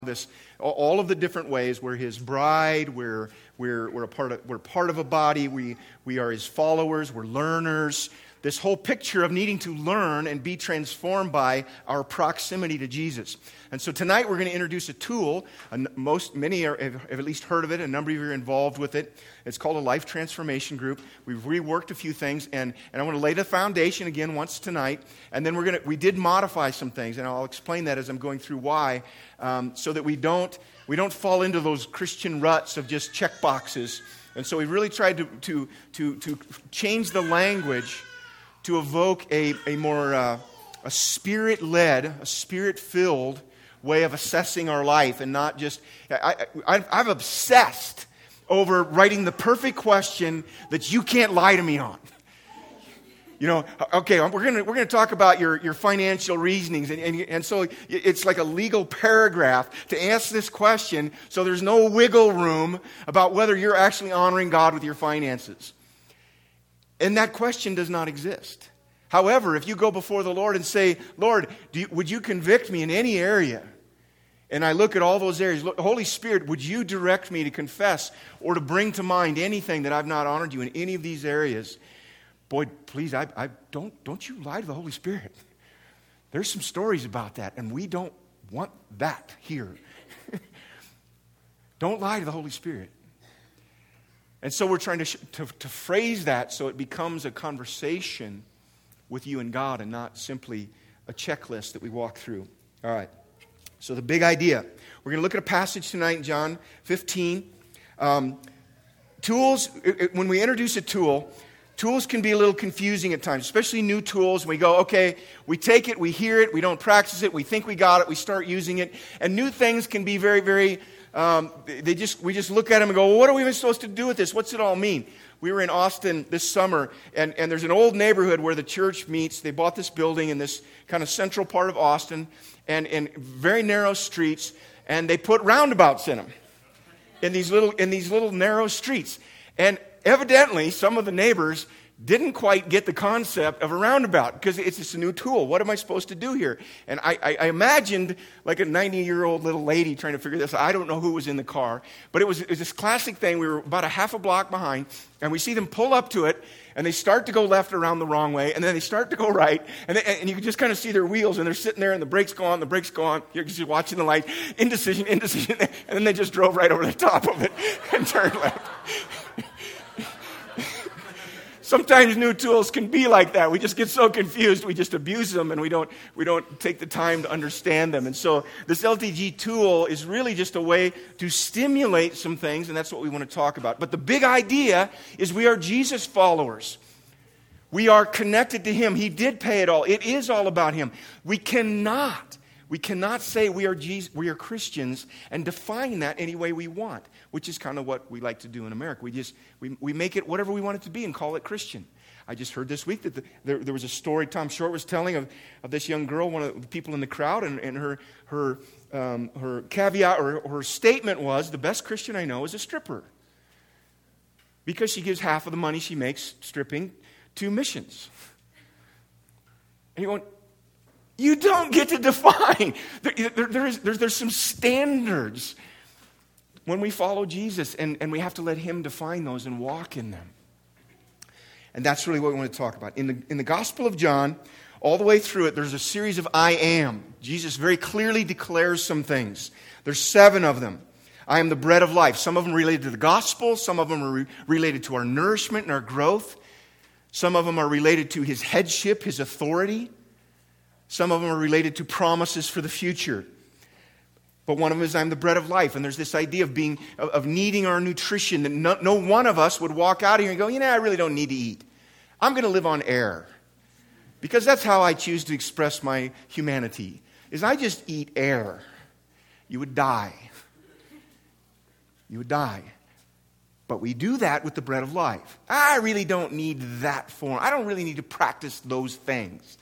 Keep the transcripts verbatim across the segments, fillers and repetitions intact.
this, all of the different ways we're his bride, we're we're we're a part of we're part of a body, we we are his followers, we're learners. This whole picture of needing to learn and be transformed by our proximity to Jesus. And so tonight we're going to introduce a tool. Most, many are, have, have at least heard of it. A number of you are involved with it. It's called a Life Transformation Group. We've reworked a few things, and, and I want to lay the foundation again once tonight. And then we're going to we did modify some things, and I'll explain that as I'm going through why, um, so that we don't we don't fall into those Christian ruts of just check boxes. And so we really tried to to to to change the language to evoke a, a more uh, a spirit-led, a spirit-filled way of assessing our life, and not just... I, I, I've obsessed over writing the perfect question that you can't lie to me on. You know, okay, we're going to we're going to talk about your, your financial reasonings, and, and and so it's like a legal paragraph to answer this question, so there's no wiggle room about whether you're actually honoring God with your finances. And that question does not exist. However, if you go before the Lord and say, Lord, do you, would you convict me in any area? And I look at all those areas, look, Holy Spirit, would you direct me to confess or to bring to mind anything that I've not honored you in any of these areas? Boy, please, I, I don't, don't you lie to the Holy Spirit. There's some stories about that, and we don't want that here. Don't lie to the Holy Spirit. And so we're trying to, to to phrase that so it becomes a conversation with you and God and not simply a checklist that we walk through. All right. So the big idea. We're going to look at a passage tonight in John fifteen. Um, tools, when we introduce a tool, tools can be a little confusing at times, especially new tools. We go, okay, we take it, we hear it, we don't practice it, we think we got it, we start using it. And new things can be very, very... Um, they just we just look at them and go, well, what are we even supposed to do with this? What's it all mean? We were in Austin this summer, and, and there's an old neighborhood where the church meets. They bought this building in this kind of central part of Austin, and in very narrow streets, and they put roundabouts in them, in these little in these little narrow streets. And evidently, some of the neighbors didn't quite get the concept of a roundabout, because it's just a new tool. What am I supposed to do here? And I, I, I imagined like a ninety-year-old little lady trying to figure this out. I don't know who was in the car, but it was, it was this classic thing. We were about a half a block behind, and we see them pull up to it, and they start to go left around the wrong way, and then they start to go right, and, they, and you can just kind of see their wheels, and they're sitting there, and the brakes go on, the brakes go on. You're just watching the light, indecision, indecision, and then they just drove right over the top of it and turned left. Sometimes new tools can be like that. We just get so confused, we just abuse them, and we don't we don't take the time to understand them. And so this L T G tool is really just a way to stimulate some things, and that's what we want to talk about. But the big idea is we are Jesus followers. We are connected to Him. He did pay it all. It is all about Him. We cannot, we cannot say we are Jesus, we are Christians and define that any way we want, which is kind of what we like to do in America. We just we, we make it whatever we want it to be and call it Christian. I just heard this week that the, there, there was a story Tom Short was telling of, of this young girl, one of the people in the crowd, and, and her her um, her caveat or, or her statement was, the best Christian I know is a stripper, because she gives half of the money she makes stripping to missions. And you're going, you don't get to define. There, there, there is, there's, there's some standards when we follow Jesus, and, and we have to let Him define those and walk in them. And that's really what we want to talk about. In the, in the Gospel of John, all the way through it, there's a series of I am. Jesus very clearly declares some things. There's seven of them. I am the bread of life. Some of them related to the gospel. Some of them are re- related to our nourishment and our growth. Some of them are related to His headship, His authority. Some of them are related to promises for the future. But one of them is, I'm the bread of life. And there's this idea of being, of, of needing our nutrition. That no, no one of us would walk out of here and go, you know, I really don't need to eat. I'm going to live on air. Because that's how I choose to express my humanity. Is I just eat air. You would die. You would die. But we do that with the bread of life. I really don't need that form. I don't really need to practice those things.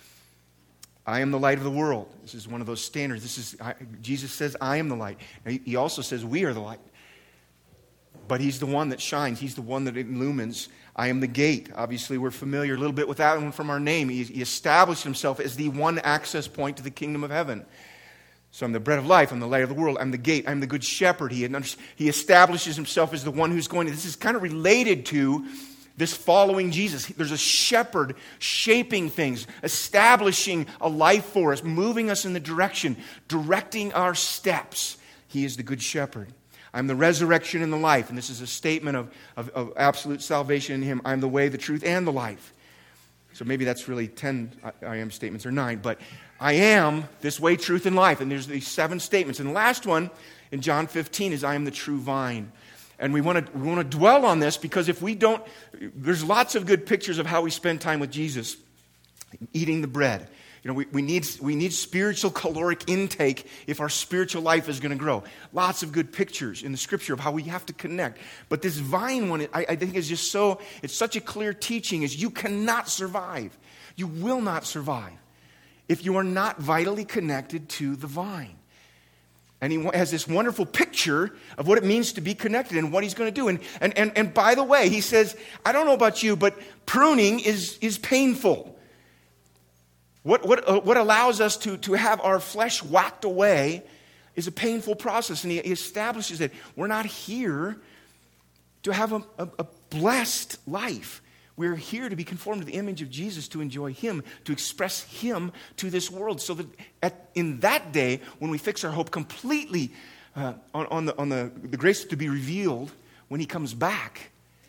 I am the light of the world. This is one of those standards. This is I, Jesus says, I am the light. Now, he also says, we are the light. But He's the one that shines. He's the one that illumines. I am the gate. Obviously, we're familiar a little bit with that one from our name. He, he established Himself as the one access point to the kingdom of heaven. So I'm the bread of life. I'm the light of the world. I'm the gate. I'm the good shepherd. He, he establishes himself as the one who's going to. This is kind of related to this following Jesus. There's a shepherd shaping things, establishing a life for us, moving us in the direction, directing our steps. He is the good shepherd. I'm the resurrection and the life. And this is a statement of, of, of absolute salvation in him. I'm the way, the truth, and the life. So maybe that's really ten I, I am statements or nine. But I am this way, truth, and life. And there's these seven statements. And the last one in John fifteen is I am the true vine. And we want to we want to dwell on this because if we don't, there's lots of good pictures of how we spend time with Jesus. Eating the bread. You know, we, we need we need spiritual caloric intake if our spiritual life is going to grow. Lots of good pictures in the Scripture of how we have to connect. But this vine one, I, I think is just so, it's such a clear teaching is you cannot survive. You will not survive if you are not vitally connected to the vine. And he has this wonderful picture of what it means to be connected and what he's going to do. And, and, and, and by the way, he says, I don't know about you, but pruning is, is painful. What, what, uh, what allows us to, to have our flesh whacked away is a painful process. And he, he establishes that we're not here to have a, a, a blessed life. We're here to be conformed to the image of Jesus, to enjoy him, to express him to this world. So that at, in that day, when we fix our hope completely uh, on, on, the, on the, the grace to be revealed when he comes back,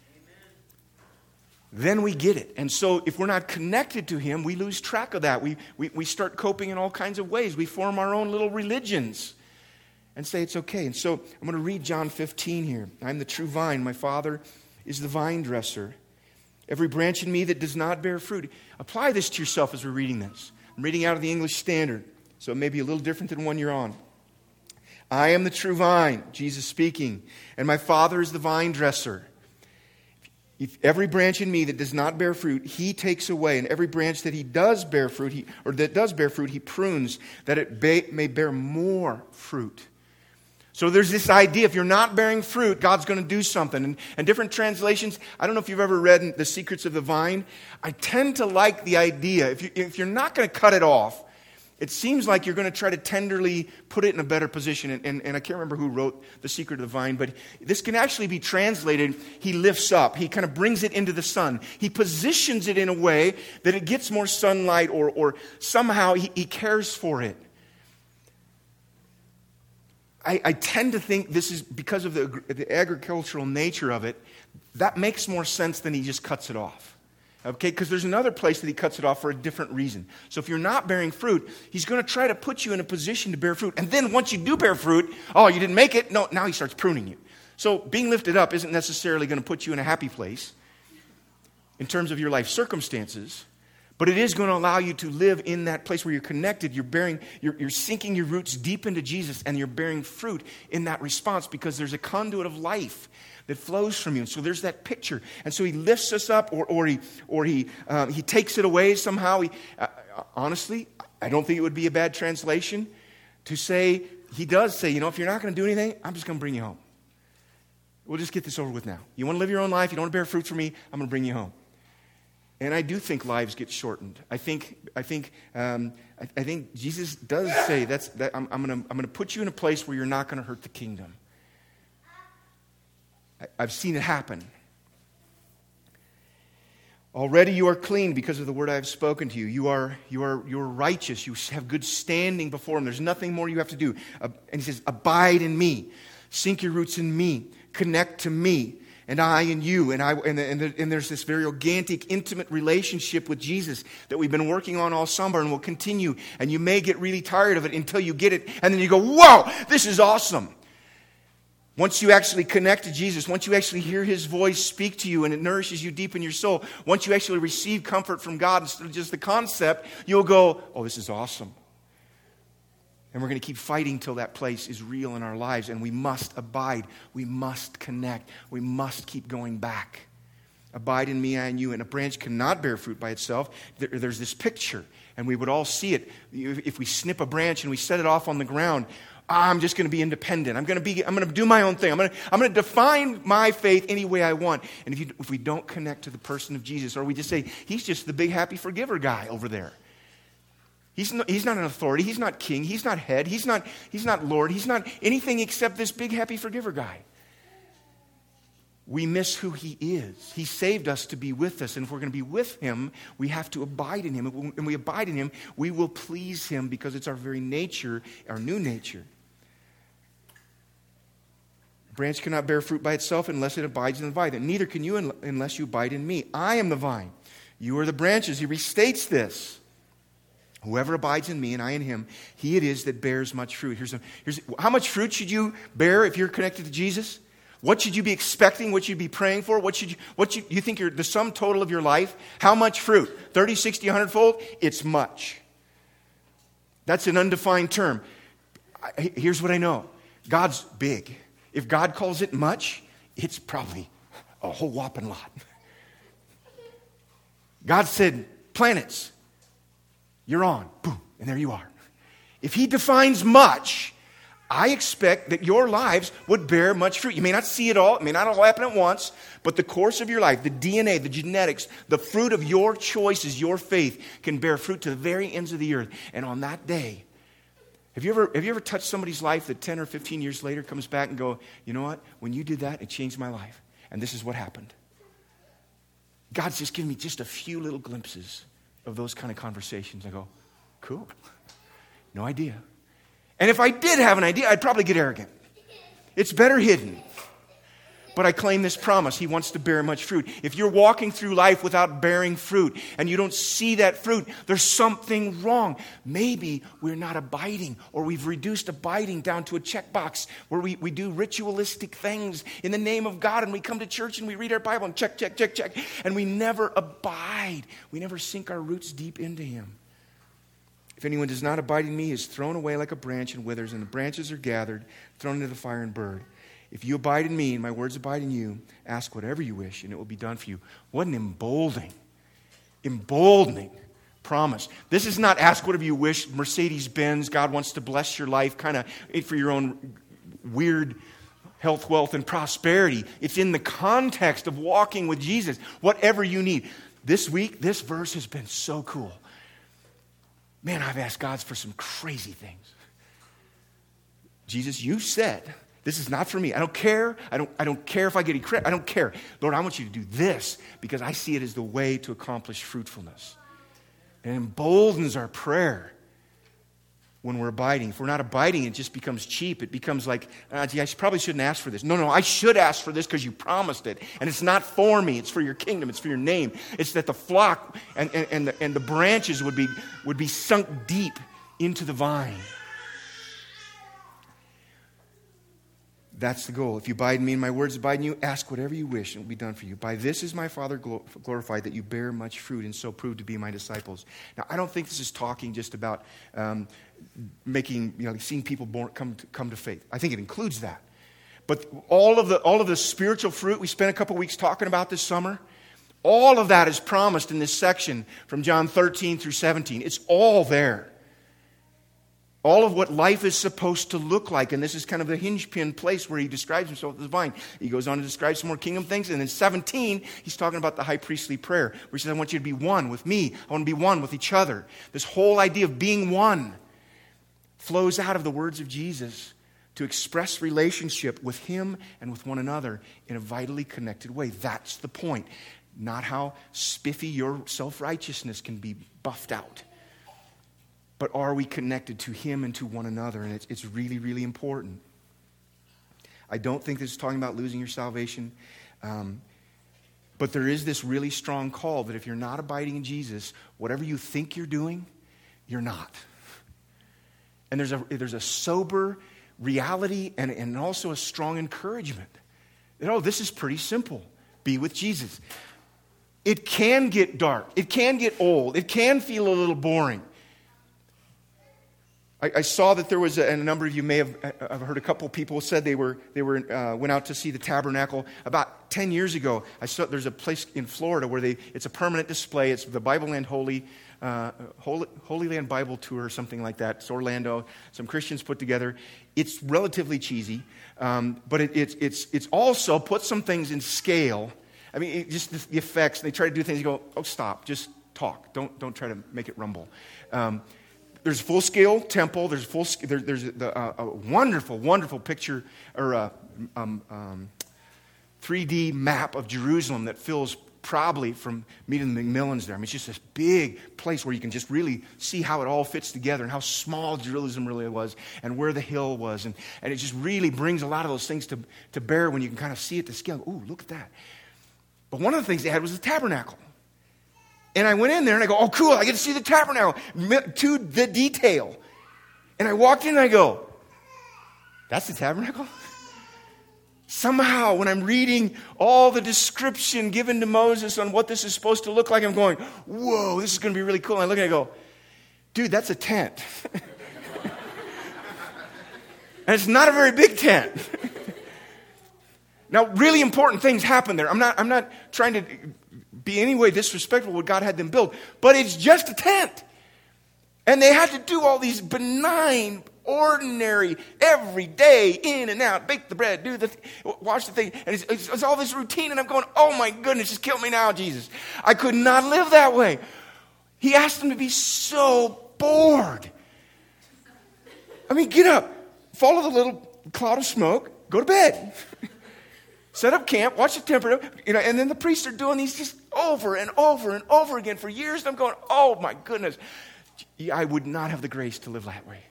then we get it. And so if we're not connected to him, we lose track of that. We, we, we start coping in all kinds of ways. We form our own little religions and say it's okay. And so I'm going to read John fifteen here. I'm the true vine. My Father is the vine dresser. Every branch in me that does not bear fruit. Apply this to yourself as we're reading this. I'm reading out of the English Standard, so it may be a little different than one you're on. I am the true vine, Jesus speaking, and my Father is the vine dresser. If every branch in me that does not bear fruit, he takes away. And every branch that he does bear fruit, he, or that does bear fruit, he prunes, that it ba- may bear more fruit. So there's this idea, if you're not bearing fruit, God's going to do something. And, and different translations, I don't know if you've ever read The Secrets of the Vine. I tend to like the idea, if, you, if you're not going to cut it off, it seems like you're going to try to tenderly put it in a better position. And, and, and I can't remember who wrote The Secret of the Vine, but this can actually be translated, he lifts up. He kind of brings it into the sun. He positions it in a way that it gets more sunlight or, or somehow he, he cares for it. I, I tend to think this is because of the, the agricultural nature of it, that makes more sense than he just cuts it off. Okay, because there's another place that he cuts it off for a different reason. So if you're not bearing fruit, he's going to try to put you in a position to bear fruit. And then once you do bear fruit, oh, you didn't make it? No, now he starts pruning you. So being lifted up isn't necessarily going to put you in a happy place in terms of your life circumstances, but it is going to allow you to live in that place where you're connected. You're bearing, you're, you're sinking your roots deep into Jesus, and you're bearing fruit in that response because there's a conduit of life that flows from you. And so there's that picture. And so he lifts us up, or or he or he um, he takes it away somehow. He, uh, honestly, I don't think it would be a bad translation to say, he does say, you know, if you're not going to do anything, I'm just going to bring you home. We'll just get this over with now. You want to live your own life, you don't want to bear fruit for me, I'm going to bring you home. And I do think lives get shortened. I think I think um, I, I think Jesus does say that's that I'm, I'm going to I'm going to put you in a place where you're not going to hurt the kingdom. I've seen it happen. Already you are clean because of the word I have spoken to you. You are, you are, you are righteous. You have good standing before him. There's nothing more you have to do. Uh, and he says, abide in me. Sink your roots in me. Connect to me. And I and you. And, I, and, and, and there's this very organic, intimate relationship with Jesus that we've been working on all summer and will continue. And you may get really tired of it until you get it. And then you go, whoa, this is awesome. Once you actually connect to Jesus, once you actually hear his voice speak to you and it nourishes you deep in your soul, once you actually receive comfort from God instead of just the concept, you'll go, oh, this is awesome. And we're going to keep fighting till that place is real in our lives, and we must abide. We must connect. We must keep going back. Abide in me, I in you. And a branch cannot bear fruit by itself. There, there's this picture, and we would all see it. If we snip a branch and we set it off on the ground, I'm just going to be independent. I'm going to be. I'm going to do my own thing. I'm going to. I'm going to define my faith any way I want. And if you, if we don't connect to the person of Jesus, or we just say he's just the big happy forgiver guy over there, He's not, he's not an authority. He's not king. He's not head. He's not, he's not Lord. He's not anything except this big, happy forgiver guy. We miss who he is. He saved us to be with us. And if we're going to be with him, we have to abide in him. And when we abide in him, we will please him because it's our very nature, our new nature. A branch cannot bear fruit by itself unless it abides in the vine. And neither can you unless you abide in me. I am the vine. You are the branches. He restates this. Whoever abides in me and I in him, he it is that bears much fruit. Here's, a, here's how much fruit should you bear if you're connected to Jesus? What should you be expecting? What should you be praying for? What should you, what should, you think you're, the sum total of your life? How much fruit? thirty, sixty, one hundred fold? It's much. That's an undefined term. I, here's what I know. God's big. If God calls it much, it's probably a whole whopping lot. God said, planets. You're on. Boom. And there you are. If he defines much, I expect that your lives would bear much fruit. You may not see it all. It may not all happen at once. But the course of your life, the D N A, the genetics, the fruit of your choices, your faith can bear fruit to the very ends of the earth. And on that day, have you ever, have you ever touched somebody's life that ten or fifteen years later comes back and go, you know what? When you did that, it changed my life. And this is what happened. God's just given me just a few little glimpses of those kind of conversations. I go, cool. No idea. And if I did have an idea, I'd probably get arrogant. It's better hidden. But I claim this promise. He wants to bear much fruit. If you're walking through life without bearing fruit and you don't see that fruit, there's something wrong. Maybe we're not abiding, or we've reduced abiding down to a checkbox where we, we do ritualistic things in the name of God, and we come to church and we read our Bible and check, check, check, check, and we never abide. We never sink our roots deep into him. If anyone does not abide in me, he is thrown away like a branch and withers, and the branches are gathered, thrown into the fire and burned. If you abide in me and my words abide in you, ask whatever you wish and it will be done for you. What an emboldening, emboldening promise. This is not ask whatever you wish, Mercedes-Benz, God wants to bless your life, kind of for your own weird health, wealth, and prosperity. It's in the context of walking with Jesus. Whatever you need. This week, this verse has been so cool. Man, I've asked God for some crazy things. Jesus, you said, this is not for me. I don't care. I don't, I don't care if I get any credit. I don't care. Lord, I want you to do this because I see it as the way to accomplish fruitfulness. It emboldens our prayer when we're abiding. If we're not abiding, it just becomes cheap. It becomes like, uh, gee, I probably shouldn't ask for this. No, no, I should ask for this because you promised it. And it's not for me. It's for your kingdom. It's for your name. It's that the flock and, and, and, the, and the branches would be, would be sunk deep into the vine. That's the goal. If you abide in me and my words abide in you, ask whatever you wish and it will be done for you. By this is my Father glorified, that you bear much fruit and so prove to be my disciples. Now, I don't think this is talking just about um, making, you know, seeing people born, come to, come to faith. I think it includes that. But all of the all of the spiritual fruit we spent a couple weeks talking about this summer, all of that is promised in this section from John thirteen through seventeen. It's all there. All of what life is supposed to look like. And this is kind of the hinge pin place where he describes himself as the vine. He goes on to describe some more kingdom things. And in seventeen, he's talking about the high priestly prayer, where he says, I want you to be one with me. I want to be one with each other. This whole idea of being one flows out of the words of Jesus to express relationship with him and with one another in a vitally connected way. That's the point. Not how spiffy your self-righteousness can be buffed out. But are we connected to him and to one another? And it's, it's really, really important. I don't think this is talking about losing your salvation. Um, but there is this really strong call that if you're not abiding in Jesus, whatever you think you're doing, you're not. And there's a, there's a sober reality and, and also a strong encouragement. That, oh, this is pretty simple. Be with Jesus. It can get dark. It can get old. It can feel a little boring. I saw that there was, a, and a number of you may have I've heard a couple people said they were they were uh, went out to see the tabernacle about ten years ago. I saw there's a place in Florida where they it's a permanent display. It's the Bible Land Holy uh, Holy Holy Land Bible Tour or something like that. It's Orlando. Some Christians put together. It's relatively cheesy, um, but it, it's it's it's also put some things in scale. I mean, it, just the, the effects. They try to do things. You go, oh, stop, just talk. Don't don't try to make it rumble. Um, there's a full-scale temple. There's full. There, there's a, a, a wonderful, wonderful picture or a um, um, three D map of Jerusalem that fills probably from meeting the McMillans there. I mean, it's just this big place where you can just really see how it all fits together and how small Jerusalem really was and where the hill was. And, and it just really brings a lot of those things to, to bear when you can kind of see it to scale. Ooh, look at that. But one of the things they had was the tabernacle. And I went in there and I go, oh, cool, I get to see the tabernacle to the detail. And I walked in and I go, that's the tabernacle? Somehow, when I'm reading all the description given to Moses on what this is supposed to look like, I'm going, whoa, this is going to be really cool. And I look and I go, dude, that's a tent. And it's not a very big tent. Now, really important things happen there. I'm not, I'm not trying to be any way disrespectful what God had them build, but it's just a tent. And they had to do all these benign, ordinary, every day, in and out, bake the bread, do the, th- wash the thing, and it's, it's, it's all this routine, and I'm going, oh my goodness, just kill me now, Jesus. I could not live that way. He asked them to be so bored. I mean, get up, follow the little cloud of smoke, go to bed. Set up camp, watch the temperature, you know, and then the priests are doing these just over and over and over again for years, and I'm going, oh my goodness. I would not have the grace to live that way.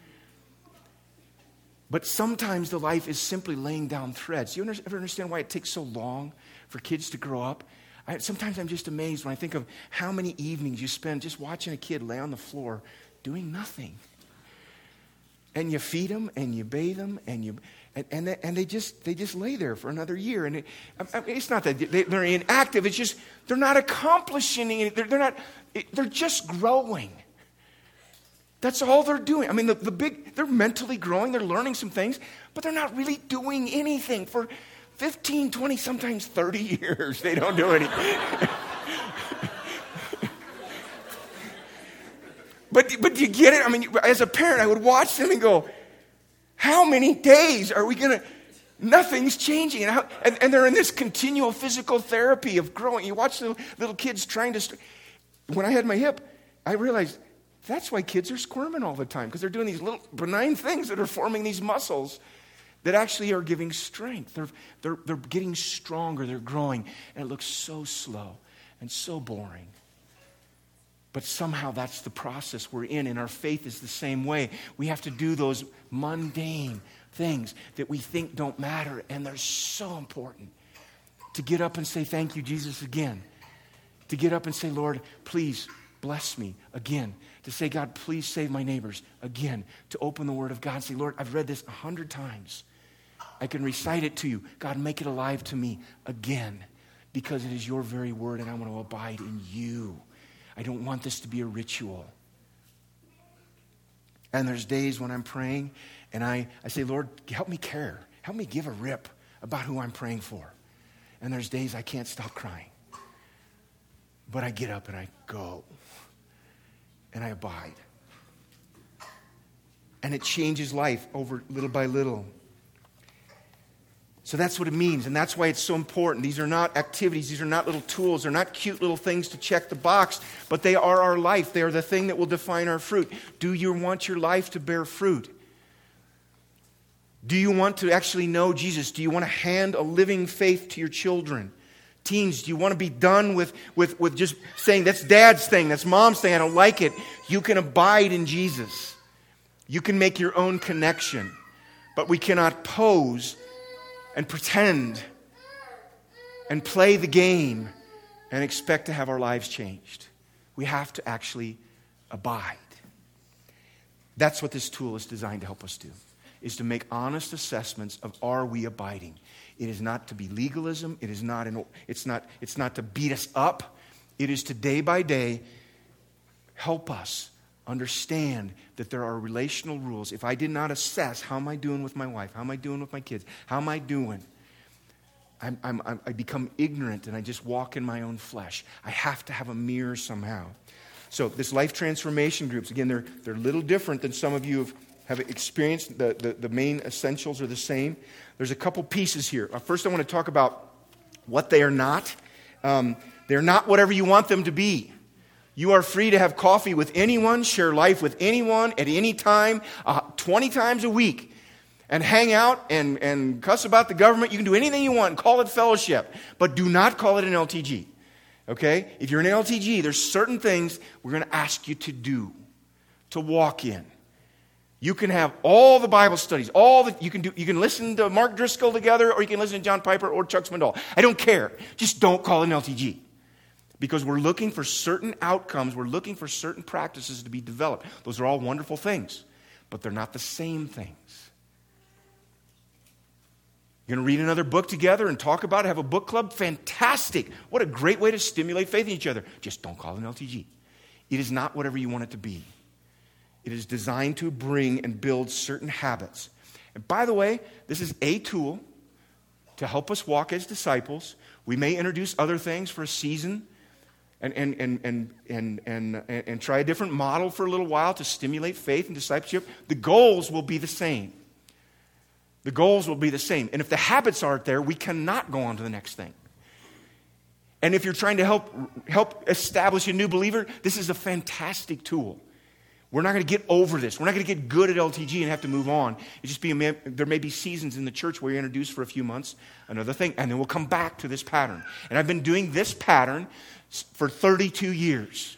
But sometimes the life is simply laying down threads. You ever understand why it takes so long for kids to grow up? I, sometimes I'm just amazed when I think of how many evenings you spend just watching a kid lay on the floor doing nothing. And you feed them and you bathe them and you and and they, and they just they just lay there for another year. And it, I mean, it's not that they, they're inactive. It's just they're not accomplishing anything. They're, they're not. They're just growing. That's all they're doing. I mean, the, the big, they're mentally growing, they're learning some things, but they're not really doing anything. For fifteen, twenty, sometimes thirty years, they don't do anything. but, but do you get it? I mean, as a parent, I would watch them and go, how many days are we going to, nothing's changing. And, how, and, and they're in this continual physical therapy of growing. You watch the little kids trying to, st- when I had my hip, I realized, that's why kids are squirming all the time, because they're doing these little benign things that are forming these muscles that actually are giving strength. They're, they're, they're getting stronger, they're growing, and it looks so slow and so boring. But somehow that's the process we're in, and our faith is the same way. We have to do those mundane things that we think don't matter, and they're so important. To get up and say, thank you, Jesus, again. To get up and say, Lord, please bless me again. To say, God, please save my neighbors again. To open the Word of God and say, Lord, I've read this a hundred times. I can recite it to you. God, make it alive to me again, because it is your very word and I want to abide in you. I don't want this to be a ritual. And there's days when I'm praying and I, I say, Lord, help me care. Help me give a rip about who I'm praying for. And there's days I can't stop crying. But I get up and I go. And I abide. And it changes life over little by little. So that's what it means, and that's why it's so important. These are not activities, these are not little tools, they're not cute little things to check the box, but they are our life. They are the thing that will define our fruit. Do you want your life to bear fruit? Do you want to actually know Jesus? Do you want to hand a living faith to your children? Teens, do you want to be done with, with, with just saying, that's dad's thing, that's mom's thing, I don't like it? You can abide in Jesus. You can make your own connection. But we cannot pose and pretend and play the game and expect to have our lives changed. We have to actually abide. That's what this tool is designed to help us do, is to make honest assessments of, are we abiding? It is not to be legalism. It is not, an, it's not, it's not to beat us up. It is to day by day help us understand that there are relational rules. If I did not assess, how am I doing with my wife? How am I doing with my kids? How am I doing? I'm, I'm, I'm, I become ignorant and I just walk in my own flesh. I have to have a mirror somehow. So this life transformation groups, again, they're, they're a little different than some of you have, have experienced. The, the, the main essentials are the same. There's a couple pieces here. First, I want to talk about what they are not. Um, they're not whatever you want them to be. You are free to have coffee with anyone, share life with anyone at any time, uh, twenty times a week, and hang out and, and cuss about the government. You can do anything you want and call it fellowship, but do not call it an L T G. Okay? If you're an L T G, there's certain things we're going to ask you to do, to walk in. You can have all the Bible studies, all the, you can do. You can listen to Mark Driscoll together, or you can listen to John Piper or Chuck Swindoll. I don't care. Just don't call it an L T G. Because we're looking for certain outcomes, we're looking for certain practices to be developed. Those are all wonderful things, but they're not the same things. You're going to read another book together and talk about it, have a book club? Fantastic. What a great way to stimulate faith in each other. Just don't call it an L T G. It is not whatever you want it to be. It is designed to bring and build certain habits. And by the way, this is a tool to help us walk as disciples. We may introduce other things for a season and, and, and, and, and, and, and, and try a different model for a little while to stimulate faith and discipleship. The goals will be the same. The goals will be the same. And if the habits aren't there, we cannot go on to the next thing. And if you're trying to help, help establish a new believer, this is a fantastic tool. We're not going to get over this. We're not going to get good at L T G and have to move on. It just be a, there may be seasons in the church where you introduce for a few months another thing, and then we'll come back to this pattern. And I've been doing this pattern for thirty-two years.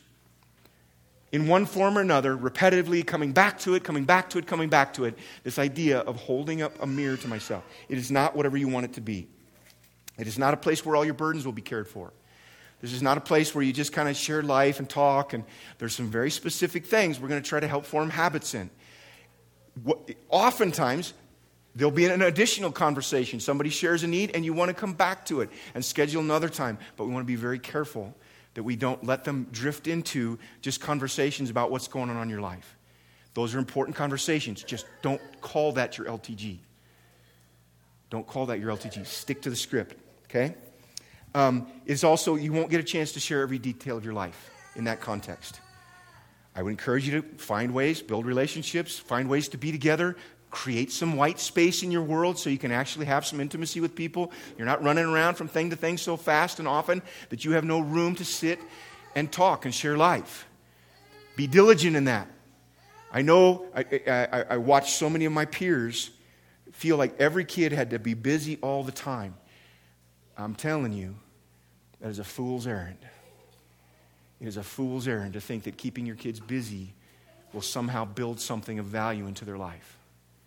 In one form or another, repetitively coming back to it, coming back to it, coming back to it. This idea of holding up a mirror to myself. It is not whatever you want it to be. It is not a place where all your burdens will be cared for. This is not a place where you just kind of share life and talk, and there's some very specific things we're going to try to help form habits in. What, oftentimes, there'll be an additional conversation. Somebody shares a need, and you want to come back to it and schedule another time. But we want to be very careful that we don't let them drift into just conversations about what's going on in your life. Those are important conversations. Just don't call that your L T G. Don't call that your L T G. Stick to the script, okay? Um, it's also, you won't get a chance to share every detail of your life in that context. I would encourage you to find ways, build relationships, find ways to be together, create some white space in your world so you can actually have some intimacy with people. You're not running around from thing to thing so fast and often that you have no room to sit and talk and share life. Be diligent in that. I know I, I, I watch so many of my peers feel like every kid had to be busy all the time. I'm telling you, that is a fool's errand. It is a fool's errand to think that keeping your kids busy will somehow build something of value into their life.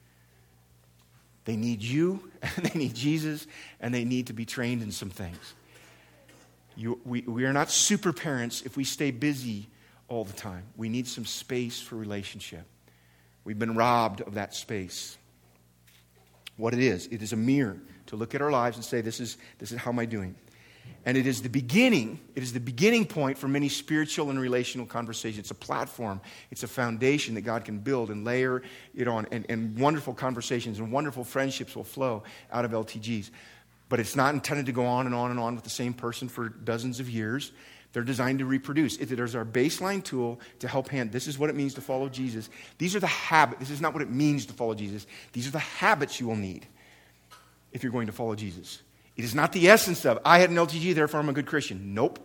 They need you, and they need Jesus, and they need to be trained in some things. You, we, we are not super parents if we stay busy all the time. We need some space for relationship. We've been robbed of that space. What it is, it is a mirror to look at our lives and say, this is, this is how am I doing? And it is the beginning, it is the beginning point for many spiritual and relational conversations. It's a platform, it's a foundation that God can build and layer it on, and, and wonderful conversations and wonderful friendships will flow out of L T Gs. But it's not intended to go on and on and on with the same person for dozens of years. They're designed to reproduce. It, there's our baseline tool to help hand. This is what it means to follow Jesus. These are the habits. This is not what it means to follow Jesus. These are the habits you will need if you're going to follow Jesus. It is not the essence of, I had an L T G, therefore I'm a good Christian. Nope.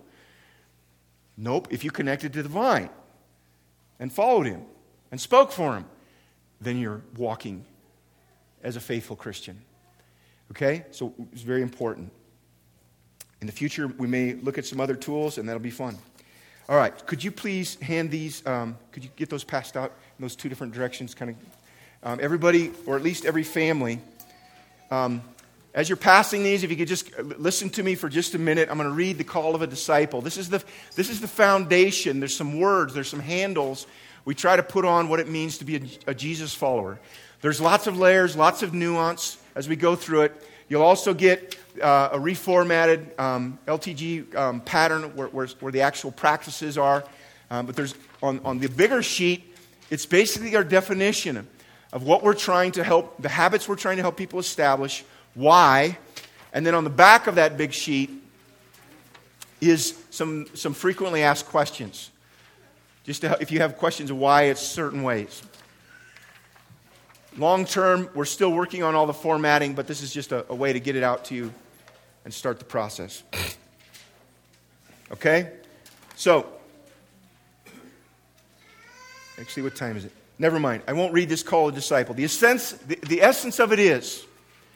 Nope. If you connected to the vine and followed him and spoke for him, then you're walking as a faithful Christian. Okay? So it's very important. In the future, we may look at some other tools, and that'll be fun. All right. Could you please hand these, um, could you get those passed out in those two different directions? Kind of, um, everybody, or at least every family, um, as you're passing these, if you could just listen to me for just a minute, I'm going to read the call of a disciple. This is the, this is the foundation. There's some words, there's some handles. We try to put on what it means to be a, a Jesus follower. There's lots of layers, lots of nuance as we go through it. You'll also get uh, a reformatted um, L T G um, pattern where, where, where the actual practices are. Um, but there's on, on the bigger sheet, it's basically our definition of what we're trying to help, the habits we're trying to help people establish. Why? And then on the back of that big sheet is some, some frequently asked questions. Just to, if you have questions of why it's certain ways. Long term, we're still working on all the formatting, but this is just a, a way to get it out to you and start the process. Okay? So, Actually, what time is it? Never mind. I won't read this call to disciple. The essence, the, the essence of it is,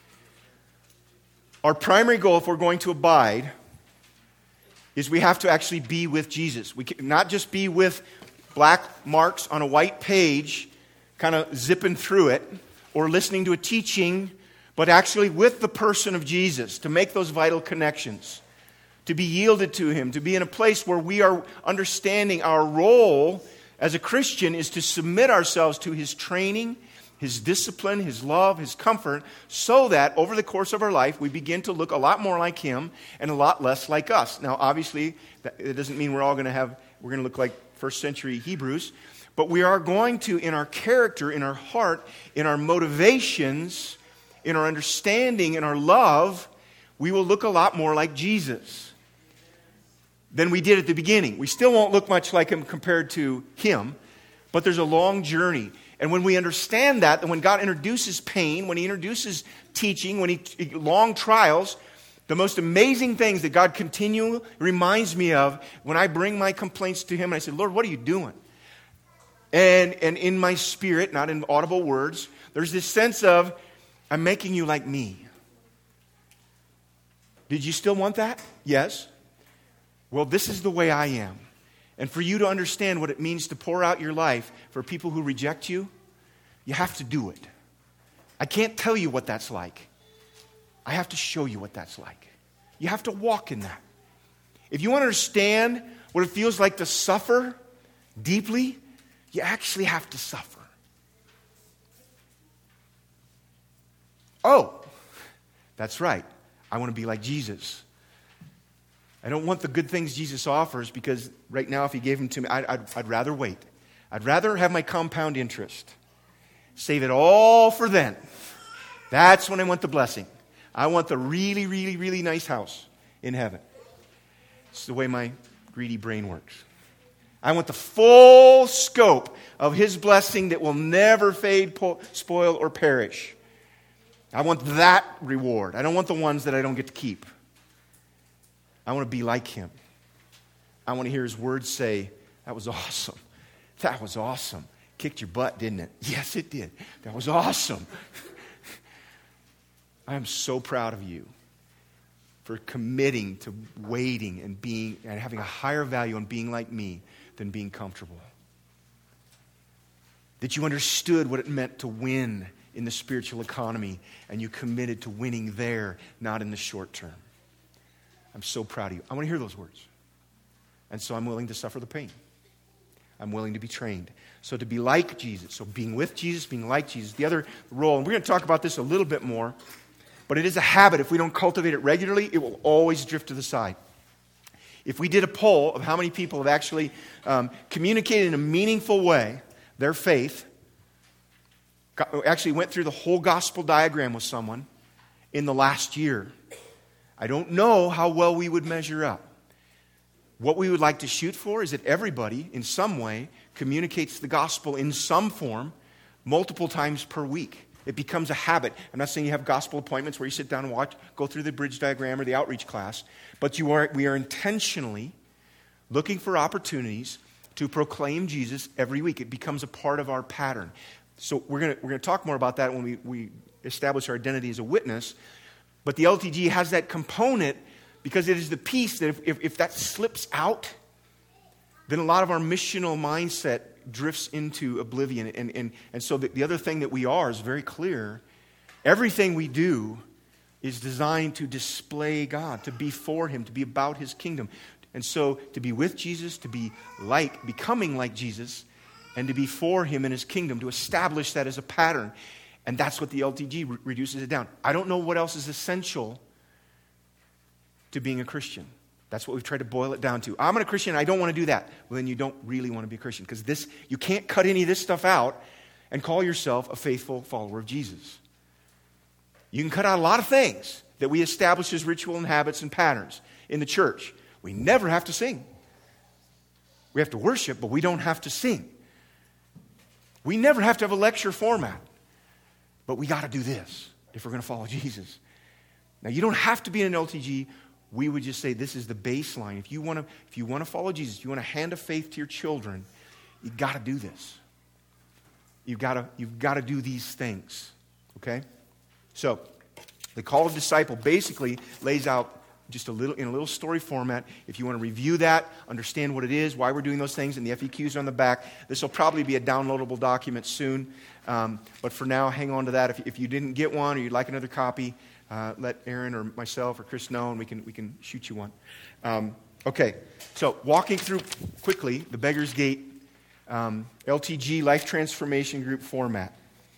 our primary goal, if we're going to abide, is we have to actually be with Jesus. We can not just be with black marks on a white page, kind of zipping through it, or listening to a teaching, but actually with the person of Jesus, to make those vital connections, to be yielded to Him, to be in a place where we are understanding our role as a Christian is to submit ourselves to His training, His discipline, His love, His comfort, so that over the course of our life, we begin to look a lot more like Him and a lot less like us. Now, obviously, that, it doesn't mean we're all going to have, we're going to look like first century Hebrews, but we are going to, in our character, in our heart, in our motivations, in our understanding, in our love, we will look a lot more like Jesus than we did at the beginning. We still won't look much like Him compared to Him, but there's a long journey. And when we understand that, that when God introduces pain, when He introduces teaching, when He long trials, the most amazing things that God continually reminds me of when I bring my complaints to Him and I say, Lord, what are you doing? And, and in my spirit, not in audible words, there's this sense of, I'm making you like me. Did you still want that? Yes. Well, this is the way I am. And for you to understand what it means to pour out your life for people who reject you, you have to do it. I can't tell you what that's like. I have to show you what that's like. You have to walk in that. If you want to understand what it feels like to suffer deeply, you actually have to suffer. Oh, that's right. I want to be like Jesus. I don't want the good things Jesus offers because right now if He gave them to me, I'd, I'd, I'd rather wait. I'd rather have my compound interest. Save it all for then. That's when I want the blessing. I want the really, really, really nice house in heaven. It's the way my greedy brain works. I want the full scope of His blessing that will never fade, po- spoil, or perish. I want that reward. I don't want the ones that I don't get to keep. I want to be like Him. I want to hear His words say, that was awesome. That was awesome. Kicked your butt, didn't it? Yes, it did. That was awesome. I am so proud of you for committing to waiting and being and having a higher value on being like me than being comfortable. That you understood what it meant to win in the spiritual economy and you committed to winning there, not in the short term. I'm so proud of you. I want to hear those words. And so I'm willing to suffer the pain. I'm willing to be trained. So to be like Jesus, so being with Jesus, being like Jesus. The other role, and we're going to talk about this a little bit more, but it is a habit. If we don't cultivate it regularly, it will always drift to the side. If we did a poll of how many people have actually um, communicated in a meaningful way their faith, actually went through the whole gospel diagram with someone in the last year, I don't know how well we would measure up. What we would like to shoot for is that everybody, in some way, communicates the gospel in some form multiple times per week. It becomes a habit. I'm not saying you have gospel appointments where you sit down and watch, go through the bridge diagram or the outreach class, but you are, we are intentionally looking for opportunities to proclaim Jesus every week. It becomes a part of our pattern. So we're going we're going to talk more about that when we, we establish our identity as a witness. But the L T G has that component because it is the piece that if, if, if that slips out, then a lot of our missional mindset drifts into oblivion. And, and, and so the, the other thing that we are is very clear. Everything we do is designed to display God, to be for Him, to be about His kingdom. And so to be with Jesus, to be like, becoming like Jesus, and to be for Him in His kingdom, to establish that as a pattern. And that's what the L T G re- reduces it down. I don't know what else is essential to being a Christian. That's what we've tried to boil it down to. I'm a Christian, I don't want to do that. Well, then you don't really want to be a Christian, because this you can't cut any of this stuff out and call yourself a faithful follower of Jesus. You can cut out a lot of things that we establish as ritual and habits and patterns in the church. We never have to sing. We have to worship, but we don't have to sing. We never have to have a lecture format. But we got to do this if we're going to follow Jesus. Now, you don't have to be in an L T G. We would just say this is the baseline. If you want to, if you want to follow Jesus, you want to hand of faith to your children, you got to do this. you've got to you've got to do these things. Okay? So, the call of disciple basically lays out just a little in a little story format. If you want to review that, understand what it is, why we're doing those things, and the F A Qs are on the back. This will probably be a downloadable document soon. Um, but for now, hang on to that. If, if you didn't get one or you'd like another copy, uh, let Aaron or myself or Chris know, and we can we can shoot you one. Um, okay, so walking through quickly the Beggar's Gate um, L T G Life Transformation Group format.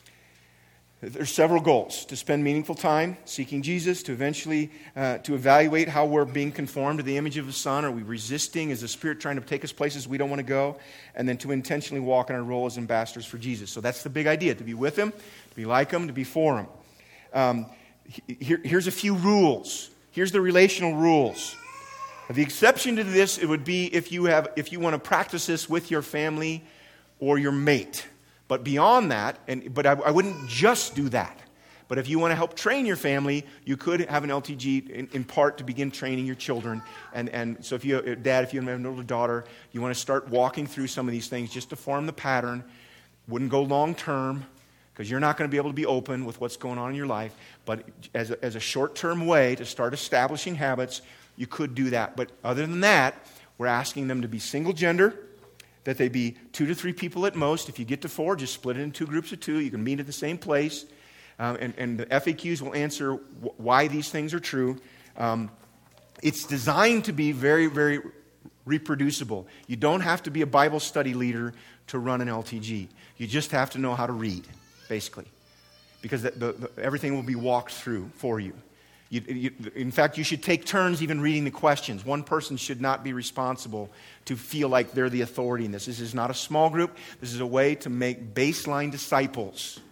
There's several goals: to spend meaningful time seeking Jesus, to eventually uh, to evaluate how we're being conformed to the image of the Son. Are we resisting? Is the Spirit trying to take us places we don't want to go? And then to intentionally walk in our role as ambassadors for Jesus. So that's the big idea: to be with Him, to be like Him, to be for Him. Um, here, here's a few rules. Here's the relational rules. The exception to this, it would be if you have if you want to practice this with your family or your mate. But beyond that, and but I, I wouldn't just do that. But if you want to help train your family, you could have an L T G in, in part to begin training your children. And and so if you, Dad, if you have an older daughter, you want to start walking through some of these things just to form the pattern. Wouldn't go long term because you're not going to be able to be open with what's going on in your life. But as a, as a short term way to start establishing habits, you could do that. But other than that, we're asking them to be single gender. That they be two to three people at most. If you get to four, just split it in two groups of two. You can meet at the same place. Um, and, and the F A Qs will answer wh- why these things are true. Um, it's designed to be very, very reproducible. You don't have to be a Bible study leader to run an L T G. You just have to know how to read, basically. Because the, the, the, everything will be walked through for you. You, you. In fact, you should take turns even reading the questions. One person should not be responsible to feel like they're the authority in this. This is not a small group. This is a way to make baseline disciples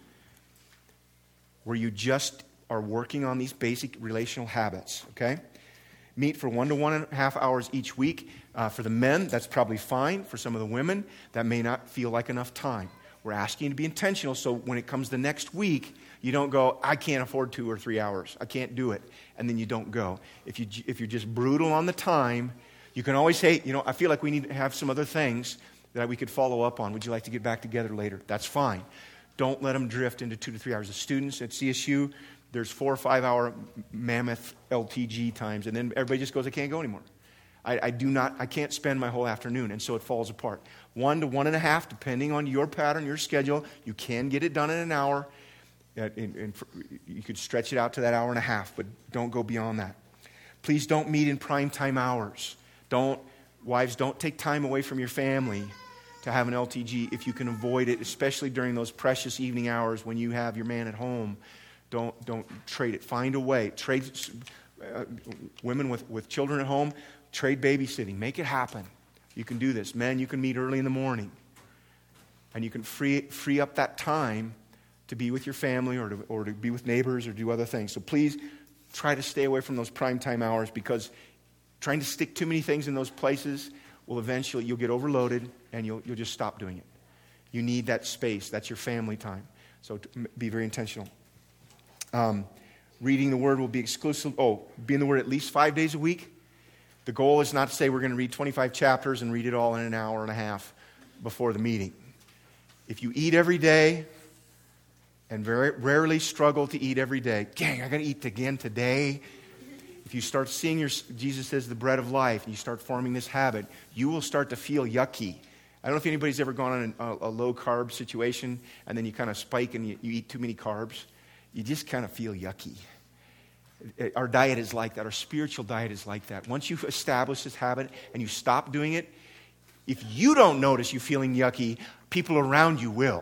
where you just are working on these basic relational habits, okay? Meet for one to one and a half hours each week. Uh, for the men, that's probably fine. For some of the women, that may not feel like enough time. We're asking you to be intentional so when it comes the next week, you don't go, I can't afford two or three hours. I can't do it. And then you don't go. If, you, if you're just brutal on the time, you can always say, you know, I feel like we need to have some other things that we could follow up on. Would you like to get back together later? That's fine. Don't let them drift into two to three hours. The students at C S U, there's four or five hour mammoth L T G times. And then everybody just goes, I can't go anymore. I, I do not, I can't spend my whole afternoon. And so it falls apart. One to one and a half, depending on your pattern, your schedule. You can get it done in an hour. And, and you could stretch it out to that hour and a half, but don't go beyond that. Please don't meet in prime time hours. Don't, wives, don't take time away from your family to have an L T G if you can avoid it, especially during those precious evening hours when you have your man at home. Don't don't trade it. Find a way. Trade uh, women with, with children at home, trade babysitting. Make it happen. You can do this. Men, you can meet early in the morning. And you can free free up that time to be with your family or to, or to be with neighbors or do other things. So please try to stay away from those prime time hours because trying to stick too many things in those places will eventually, you'll get overloaded and you'll you'll just stop doing it. You need that space. That's your family time. So be very intentional. Um, reading the Word will be exclusive. Oh, be in the Word at least five days a week. The goal is not to say we're going to read twenty-five chapters and read it all in an hour and a half before the meeting. If you eat every day and very rarely struggle to eat every day, dang, I got to eat again today. If you start seeing your, Jesus is the bread of life, and you start forming this habit, you will start to feel yucky. I don't know if anybody's ever gone on a, a low-carb situation, and then you kind of spike and you, you eat too many carbs. You just kind of feel yucky. Our diet is like that. Our spiritual diet is like that. Once you've established this habit and you stop doing it, if you don't notice you feeling yucky, people around you will.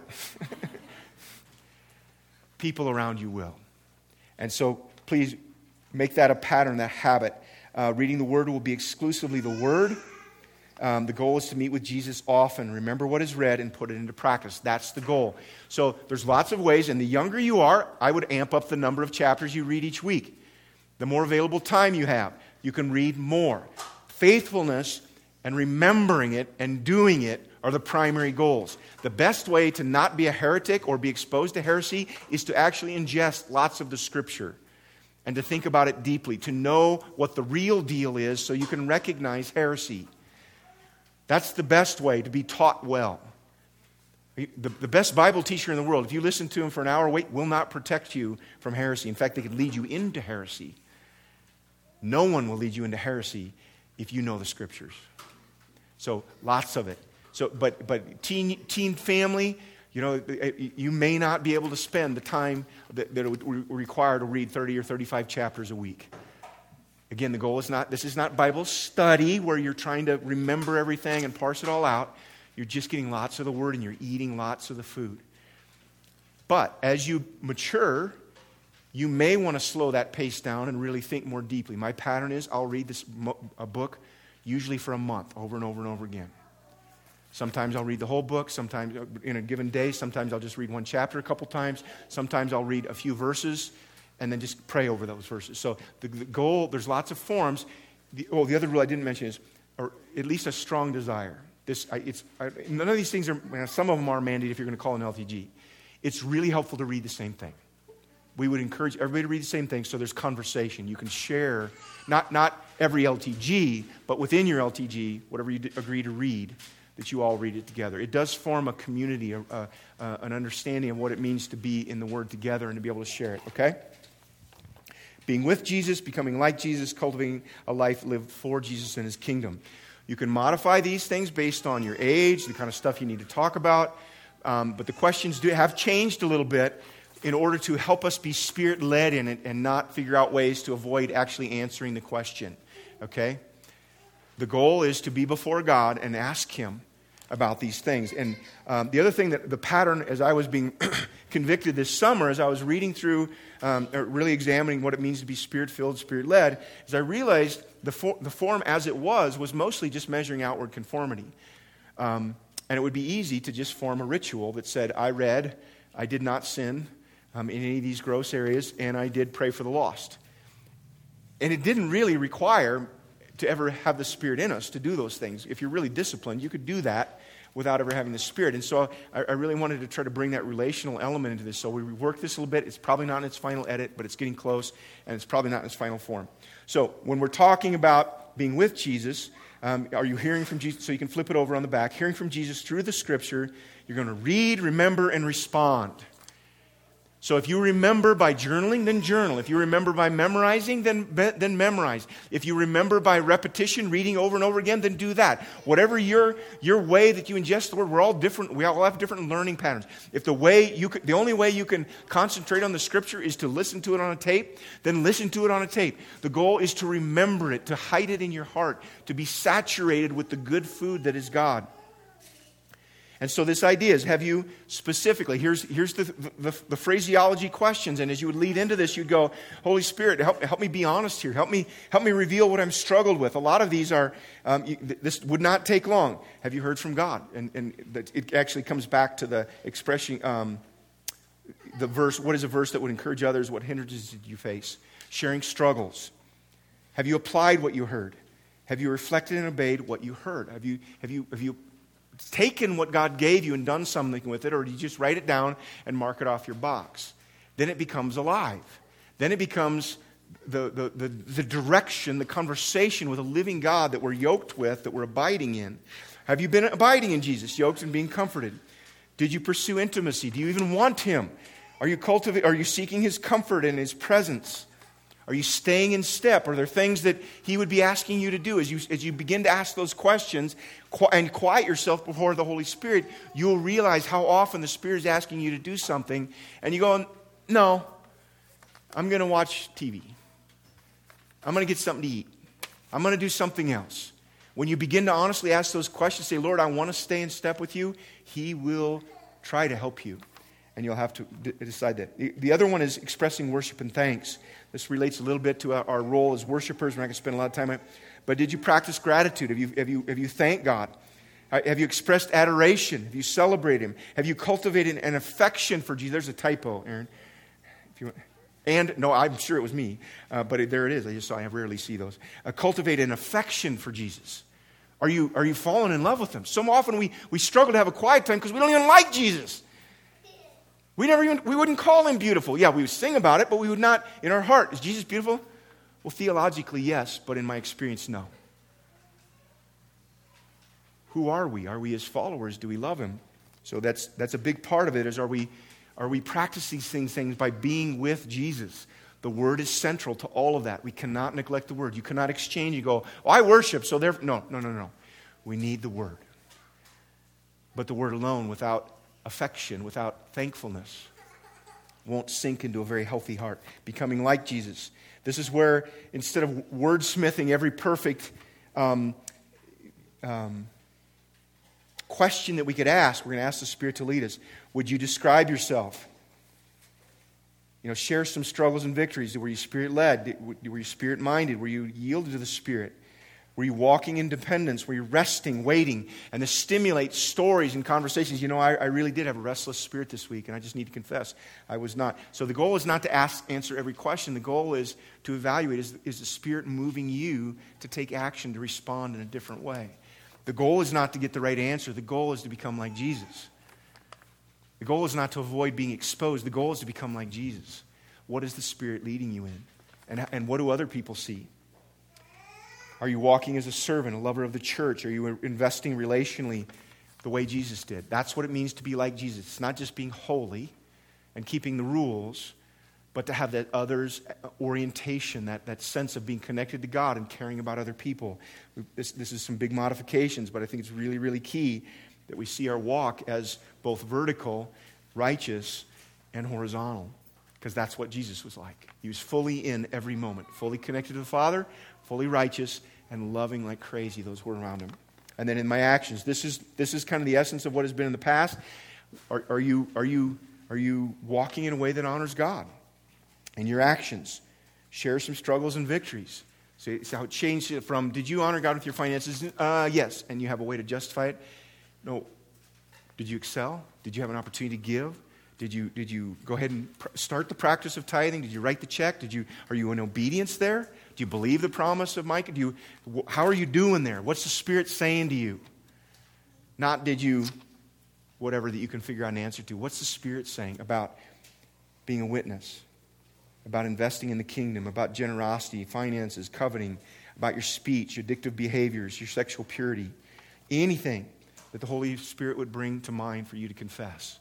People around you will. And so please make that a pattern, that habit. Uh, reading the Word will be exclusively the Word. Um, the goal is to meet with Jesus often. Remember what is read and put it into practice. That's the goal. So there's lots of ways, and the younger you are, I would amp up the number of chapters you read each week. The more available time you have, you can read more. Faithfulness and remembering it and doing it are the primary goals. The best way to not be a heretic or be exposed to heresy is to actually ingest lots of the Scripture and to think about it deeply, to know what the real deal is so you can recognize heresy. That's the best way to be taught well. The, the best Bible teacher in the world, if you listen to him for an hour, wait, will not protect you from heresy. In fact, they could lead you into heresy. No one will lead you into heresy if you know the Scriptures. So, lots of it. So, but but teen teen family, you know, you may not be able to spend the time that, that it would require to read thirty or thirty-five chapters a week. Again, the goal is not, this is not Bible study where you're trying to remember everything and parse it all out. You're just getting lots of the Word and you're eating lots of the food. But as you mature, you may want to slow that pace down and really think more deeply. My pattern is I'll read this mo- a book usually for a month, over and over and over again. Sometimes I'll read the whole book, sometimes in a given day, sometimes I'll just read one chapter a couple times, sometimes I'll read a few verses and then just pray over those verses. So the, the goal, there's lots of forms. The, oh, the other rule I didn't mention is, or at least a strong desire. This, I, it's, I, none of these things are, some of them are mandated if you're going to call an L T G. It's really helpful to read the same thing. We would encourage everybody to read the same thing so there's conversation. You can share, not, not every L T G, but within your L T G, whatever you d- agree to read, that you all read it together. It does form a community, a, a, a, an understanding of what it means to be in the Word together and to be able to share it, okay? Being with Jesus, becoming like Jesus, cultivating a life lived for Jesus and His kingdom. You can modify these things based on your age, the kind of stuff you need to talk about. Um, but the questions do have changed a little bit in order to help us be Spirit-led in it and not figure out ways to avoid actually answering the question. Okay? The goal is to be before God and ask Him about these things. And um, the other thing, that the pattern as I was being convicted this summer, as I was reading through, um, really examining what it means to be Spirit-filled, Spirit-led, is I realized the, for, the form as it was was mostly just measuring outward conformity. Um, and it would be easy to just form a ritual that said, I read, I did not sin um, in any of these gross areas, and I did pray for the lost. And it didn't really require to ever have the Spirit in us to do those things. If you're really disciplined, you could do that without ever having the Spirit. And so I, I really wanted to try to bring that relational element into this. So we worked this a little bit. It's probably not in its final edit, but it's getting close, and it's probably not in its final form. So when we're talking about being with Jesus, um, are you hearing from Jesus? So you can flip it over on the back. Hearing from Jesus through the Scripture, you're going to read, remember, and respond. So if you remember by journaling, then journal. If you remember by memorizing, then, then memorize. If you remember by repetition, reading over and over again, then do that. Whatever your, your way that you ingest the Word, we're all different. We all have different learning patterns. If the way you can, the only way you can concentrate on the Scripture is to listen to it on a tape, then listen to it on a tape. The goal is to remember it, to hide it in your heart, to be saturated with the good food that is God. And so this idea is, have you specifically, here's, here's the, the, the phraseology questions, and as you would lead into this, you'd go, Holy Spirit, help, help me be honest here. Help me, help me reveal what I'm struggled with. A lot of these are, um, you, this would not take long. Have you heard from God? And, and it actually comes back to the expression, um, the verse, what is a verse that would encourage others? What hindrances did you face? Sharing struggles. Have you applied what you heard? Have you reflected and obeyed what you heard? Have you, have you, have you taken what God gave you and done something with it, or do you just write it down and mark it off your box? Then it becomes alive. Then it becomes the, the, the, the direction, the conversation with a living God that we're yoked with, that we're abiding in. Have you been abiding in Jesus, yoked and being comforted? Did you pursue intimacy? Do you even want Him? Are you cultivating? Are you seeking His comfort and His presence? Are you staying in step? Are there things that He would be asking you to do? As you, as you begin to ask those questions and quiet yourself before the Holy Spirit, you'll realize how often the Spirit is asking you to do something, and you go, no, I'm going to watch T V. I'm going to get something to eat. I'm going to do something else. When you begin to honestly ask those questions, say, Lord, I want to stay in step with You, He will try to help you. And you'll have to d- decide that. The, the other one is expressing worship and thanks. This relates a little bit to our, our role as worshipers. We're not going to spend a lot of time on it. But did you practice gratitude? Have you, have you, have you thanked God? Have you expressed adoration? Have you celebrated Him? Have you cultivated an affection for Jesus? There's a typo, Aaron. If you want. And, no, I'm sure it was me. Uh, but it, there it is. I just saw, I rarely see those. Uh, cultivate an affection for Jesus. Are you, are you falling in love with Him? So often we, we struggle to have a quiet time because we don't even like Jesus. We never even, we wouldn't call Him beautiful. Yeah, we would sing about it, but we would not, in our heart, is Jesus beautiful? Well, theologically, yes, but in my experience, no. Who are we? Are we His followers? Do we love Him? So that's that's a big part of it, is are we are we practicing these things by being with Jesus? The Word is central to all of that. We cannot neglect the Word. You cannot exchange. You go, oh, I worship, so therefore... No, no, no, no. We need the Word. But the Word alone, without affection, without thankfulness, won't sink into a very healthy heart. Becoming like Jesus. This is where, instead of wordsmithing every perfect um, um, question that we could ask, we're going to ask the Spirit to lead us. Would you describe yourself? You know, share some struggles and victories. Were you Spirit-led? Were you Spirit-minded? Were you yielded to the Spirit? Were you walking in dependence? Were you resting, waiting? And this stimulates stories and conversations. You know, I, I really did have a restless spirit this week, and I just need to confess, I was not. So the goal is not to ask, answer every question. The goal is to evaluate, is, is the Spirit moving you to take action, to respond in a different way? The goal is not to get the right answer. The goal is to become like Jesus. The goal is not to avoid being exposed. The goal is to become like Jesus. What is the Spirit leading you in? And, and what do other people see? Are you walking as a servant, a lover of the church? Are you investing relationally the way Jesus did? That's what it means to be like Jesus. It's not just being holy and keeping the rules, but to have that others orientation, that, that sense of being connected to God and caring about other people. This, this is some big modifications, but I think it's really, really key that we see our walk as both vertical, righteous, and horizontal. Because that's what Jesus was like. He was fully in every moment, fully connected to the Father, fully righteous, and loving like crazy those who were around him. And then in my actions, this is this is kind of the essence of what has been in the past. Are, are you are you are you walking in a way that honors God? In your actions, share some struggles and victories. So, so how it changed it from, did you honor God with your finances? Uh, yes, and you have a way to justify it. No. Did you excel? Did you have an opportunity to give? Did you did you go ahead and pr- start the practice of tithing? Did you write the check? Did you are you in obedience there? Do you believe the promise of Micah? Do you how are you doing there? What's the Spirit saying to you? Not did you whatever that you can figure out an answer to. What's the Spirit saying about being a witness? About investing in the kingdom, about generosity, finances, coveting, about your speech, your addictive behaviors, your sexual purity, anything that the Holy Spirit would bring to mind for you to confess.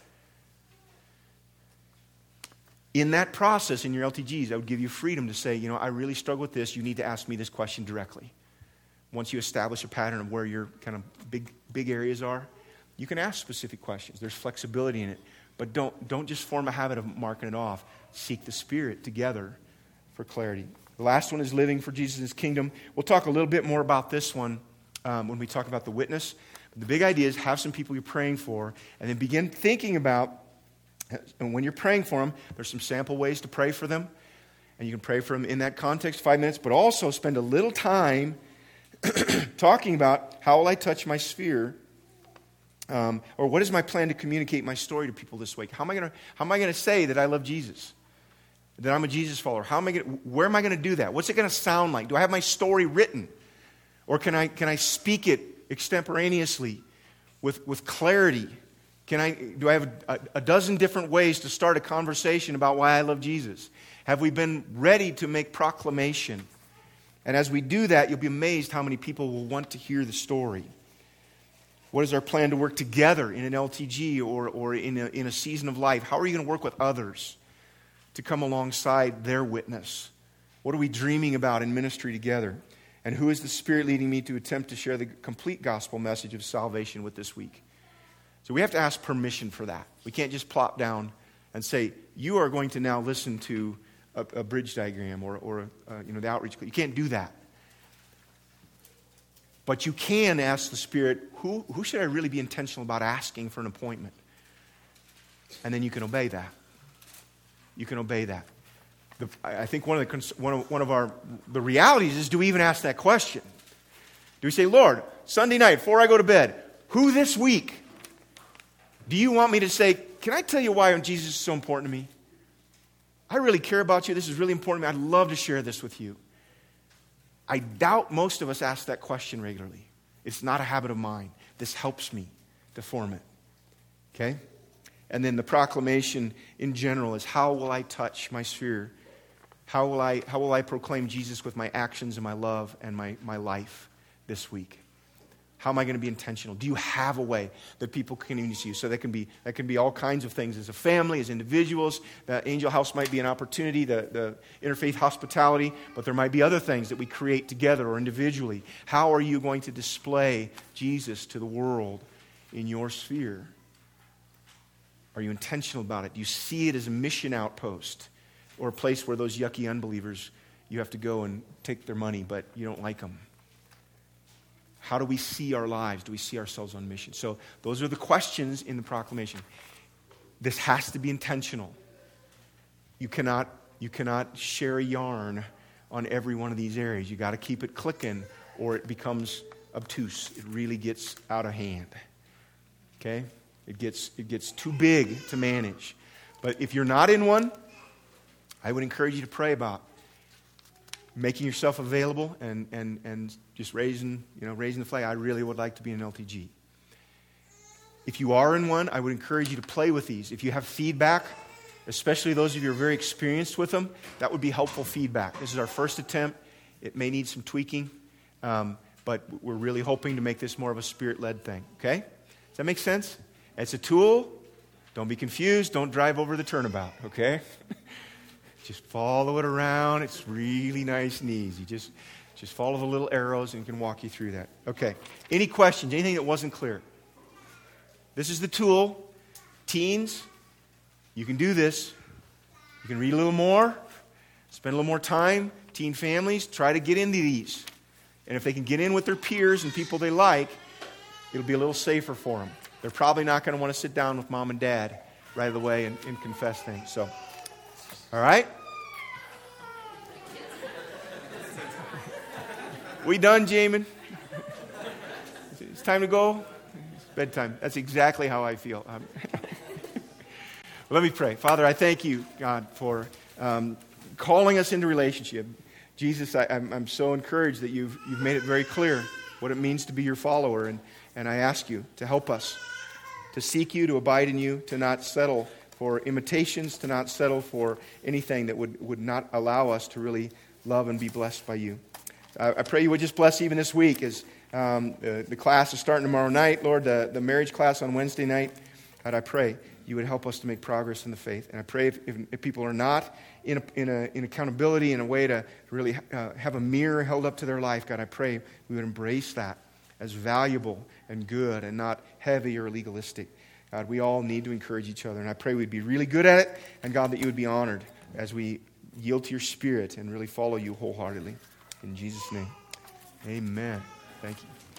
In that process, in your L T Gs, I would give you freedom to say, you know, I really struggle with this. You need to ask me this question directly. Once you establish a pattern of where your kind of big big areas are, you can ask specific questions. There's flexibility in it. But don't, don't just form a habit of marking it off. Seek the Spirit together for clarity. The last one is living for Jesus' kingdom. We'll talk a little bit more about this one um, when we talk about the witness. But the big idea is have some people you're praying for, and then begin thinking about, and when you're praying for them, there's some sample ways to pray for them. And you can pray for them in that context, five minutes, but also spend a little time talking about how will I touch my sphere. Um, or what is my plan to communicate my story to people this week? How am I going to how am I going to say that I love Jesus? That I'm a Jesus follower? How am I going to, where am I going to do that? What's it going to sound like? Do I have my story written? Or can I can I speak it extemporaneously with, with clarity? Can I do I have a, a dozen different ways to start a conversation about why I love Jesus? Have we been ready to make proclamation? And as we do that, you'll be amazed how many people will want to hear the story. What is our plan to work together in an L T G or, or in, a, in a season of life? How are you going to work with others to come alongside their witness? What are we dreaming about in ministry together? And who is the Spirit leading me to attempt to share the complete gospel message of salvation with this week? So we have to ask permission for that. We can't just plop down and say, you are going to now listen to a, a bridge diagram or, or a, uh, you know, the outreach. You can't do that. But you can ask the Spirit, who, who should I really be intentional about asking for an appointment? And then you can obey that. You can obey that. The, I think one of the one of, one of our the realities is, do we even ask that question? Do we say, Lord, Sunday night before I go to bed, who this week do you want me to say, can I tell you why Jesus is so important to me? I really care about you. This is really important to me. I'd love to share this with you. I doubt most of us ask that question regularly. It's not a habit of mine. This helps me to form it. Okay? And then the proclamation in general is, how will I touch my sphere? How will I, how will I proclaim Jesus with my actions and my love and my, my life this week? How am I going to be intentional? Do you have a way that people can use you? So that can be that can be all kinds of things as a family, as individuals. The Angel House might be an opportunity, the, the interfaith hospitality, but there might be other things that we create together or individually. How are you going to display Jesus to the world in your sphere? Are you intentional about it? Do you see it as a mission outpost or a place where those yucky unbelievers, you have to go and take their money, but you don't like them? How do we see our lives? Do we see ourselves on mission? So those are the questions in the proclamation. This has to be intentional. You cannot, you cannot share a yarn on every one of these areas. You got to keep it clicking or it becomes obtuse. It really gets out of hand. Okay? It gets, it gets too big to manage. But if you're not in one, I would encourage you to pray about making yourself available and, and, and just raising, you know, raising the flag. I really would like to be an L T G. If you are in one, I would encourage you to play with these. If you have feedback, especially those of you who are very experienced with them, that would be helpful feedback. This is our first attempt. It may need some tweaking, um, but we're really hoping to make this more of a Spirit-led thing. Okay? Does that make sense? It's a tool. Don't be confused. Don't drive over the turnabout. Okay? Just follow it around. It's really nice and easy. Just, just follow the little arrows and it can walk you through that. Okay. Any questions? Anything that wasn't clear? This is the tool. Teens, you can do this. You can read a little more, spend a little more time. Teen families, try to get into these. And if they can get in with their peers and people they like, it'll be a little safer for them. They're probably not going to want to sit down with mom and dad right away and, and confess things. So, all right? We done, Jamin? It's time to go? It's bedtime. That's exactly how I feel. Um, Let me pray. Father, I thank you, God, for um, calling us into relationship. Jesus, I, I'm, I'm so encouraged that you've, you've made it very clear what it means to be your follower. And, and I ask you to help us to seek you, to abide in you, to not settle for imitations, to not settle for anything that would, would not allow us to really love and be blessed by you. I, I pray you would just bless even this week as um, the, the class is starting tomorrow night. Lord, the, the marriage class on Wednesday night. God, I pray you would help us to make progress in the faith. And I pray if, if, if people are not in, a, in, a, in accountability, in a way to really uh, have a mirror held up to their life, God, I pray we would embrace that as valuable and good and not heavy or legalistic. God, we all need to encourage each other. And I pray we'd be really good at it. And God, that you would be honored as we yield to your Spirit and really follow you wholeheartedly. In Jesus' name, amen. Thank you.